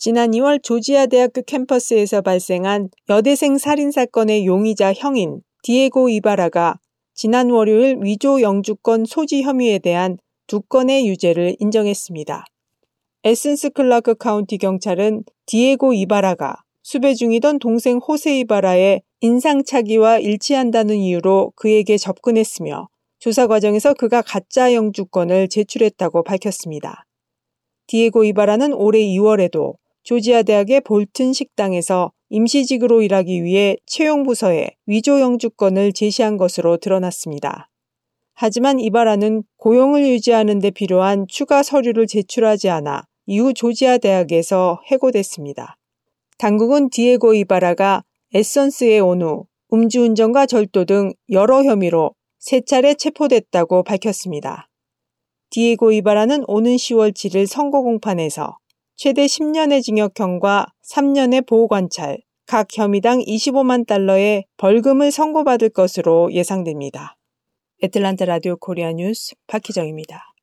지난 2월 조지아 대학교 캠퍼스에서 발생한 여대생 살인사건의 용의자 형인 디에고 이바라가 지난 월요일 위조 영주권 소지 혐의에 대한 2건의 유죄를 인정했습니다. 에센스 클라크 카운티 경찰은 디에고 이바라가 수배 중이던 동생 호세 이바라의 인상착의와 일치한다는 이유로 그에게 접근했으며 조사 과정에서 그가 가짜 영주권을 제출했다고 밝혔습니다. 디에고 이바라는 올해 2월에도 조지아 대학의 볼튼 식당에서 임시직으로 일하기 위해 채용부서에 위조 영주권을 제시한 것으로 드러났습니다. 하지만 이바라는 고용을 유지하는 데 필요한 추가 서류를 제출하지 않아 이후 조지아 대학에서 해고됐습니다. 당국은 디에고 이바라가 에선스에 온 후 음주운전과 절도 등 여러 혐의로 3차례 체포됐다고 밝혔습니다. 디에고 이바라는 오는 10월 7일 선고 공판에서 최대 10년의 징역형과 3년의 보호관찰, 각 혐의당 $25만 벌금을 선고받을 것으로 예상됩니다. 애틀란타 라디오 코리아 뉴스 박희정입니다.